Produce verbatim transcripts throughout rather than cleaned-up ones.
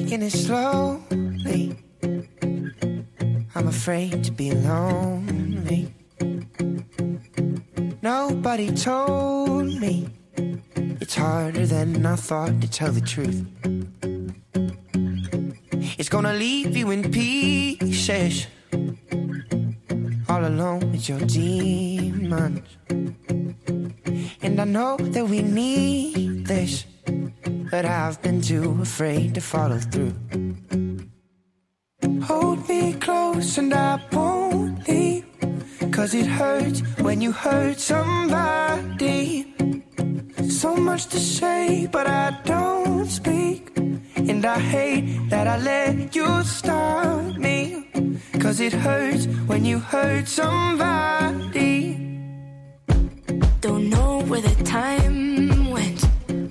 taking it slowly. I'm afraid to be lonely. Nobody told me it's harder than I thought to tell the truth. It's gonna leave you in pieces, all alone with your demons. And I know that we need this, but I've been too afraid to follow through. Hold me close and I won't leave, 'cause it hurts when you hurt somebody. So much to say, but I don't speak. And I hate that I let you stop me, 'cause it hurts when you hurt somebody. Don't know where the time went,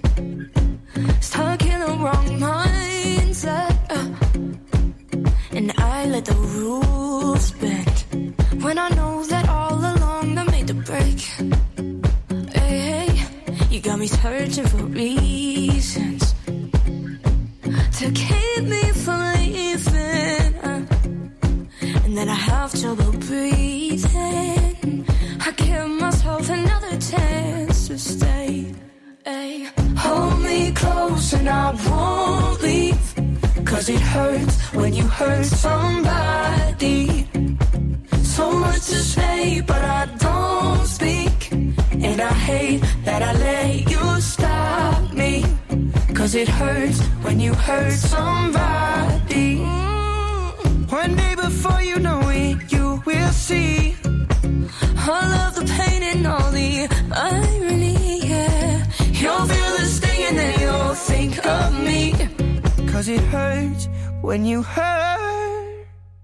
stuck in the wrong mindset, uh, and I let the rules bend, when I know that all along I made the break. Hey, hey, you got me searching for reasons to keep me from leaving, uh, and then I have trouble breathing. I give myself another chance to stay. Ay. Hold me close and I won't leave, 'cause it hurts when you hurt somebody. So much to say, but I don't speak. And I hate that I let you stop me, 'cause it hurts when you hurt somebody. One day before you know it, you will see all of the pain and all the irony, yeah. You'll feel the sting and then you'll think of me, 'cause it hurts when you hurt.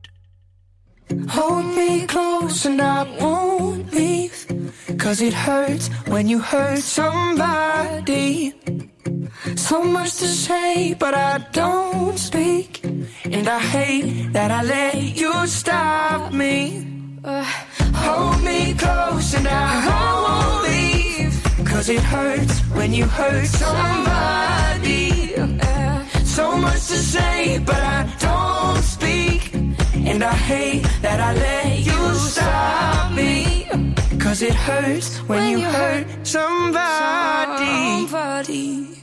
Hold me close and I won't leave, 'cause it hurts when you hurt somebody. So much to say, but I don't speak. And I hate that I let you stop me. Uh, hold me close and I won't leave, 'cause it hurts when you hurt somebody. Uh, so much to say, but I don't speak. And I hate that I let you stop me, 'cause it hurts when, when you hurt somebody. somebody.